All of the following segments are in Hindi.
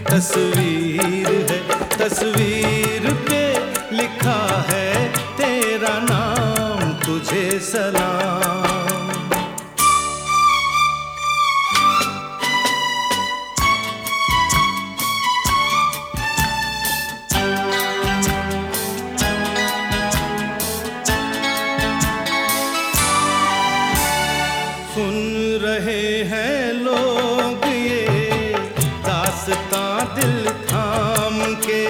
तस्वीर है, तस्वीर पे लिखा है तेरा नाम, तुझे सलाम। सुन रहे हैं लोग ये दास्तां दिल थाम के,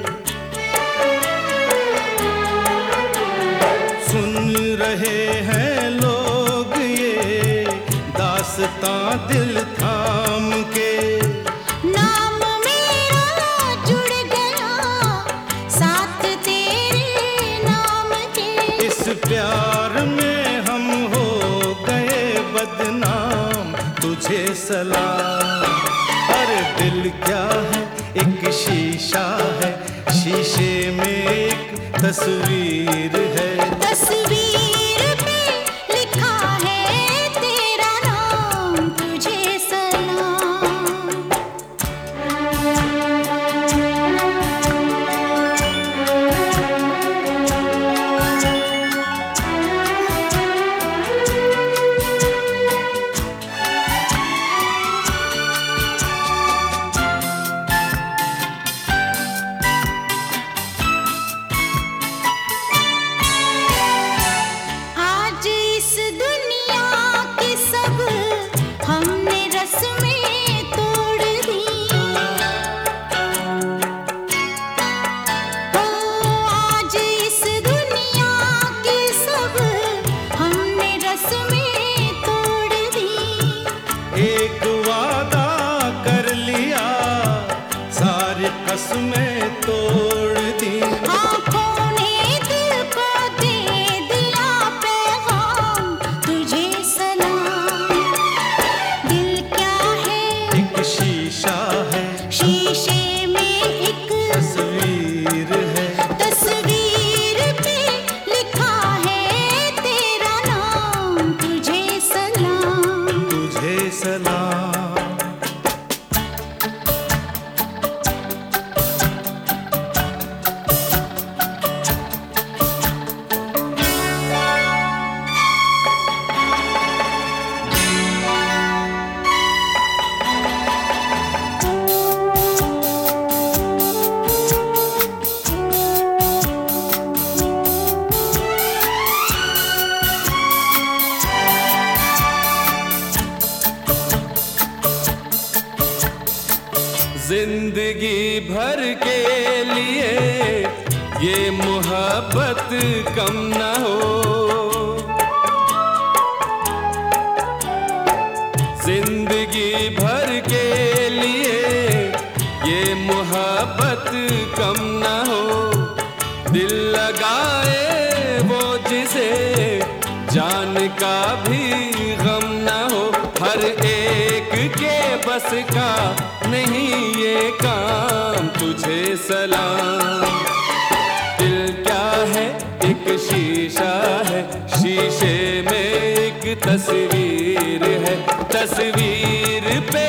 सुन रहे हैं लोग ये दास्तां दिल थाम के। नाम मेरा जुड़ गया साथ तेरे नाम के, इस प्यार में हम हो गए बदनाम, तुझे सलाम। अरे दिल क्या है, एक शीशा है, शीशे में एक तस्वीर है। तस्वीर पे लिखा है तेरा नाम, तुझे सलाम। आज इस दुनिया की सब हमने रस्में तोड़ दी, ओ आज इस दुनिया की सब हमने रस्में तोड़ दी। एक वादा कर लिया, सारी कसमें तोड़ दी। आँखों ने दिल को दे दिया पैगाम, तुझे सलाम। दिल क्या है, एक शीशा है, शीशे में एक तस्वीर है। तस्वीर पे लिखा है तेरा नाम, तुझे सलाम। तुझे सलाम। जिंदगी भर के लिए ये मोहब्बत कम न हो, जिंदगी भर के लिए ये मोहब्बत कम न हो। दिल लगाए वो जिसे जान का भी गम न हो, हर एक के बस का नहीं ये काम, तुझे सलाम। दिल क्या है, एक शीशा है, शीशे में एक तस्वीर है। तस्वीर पे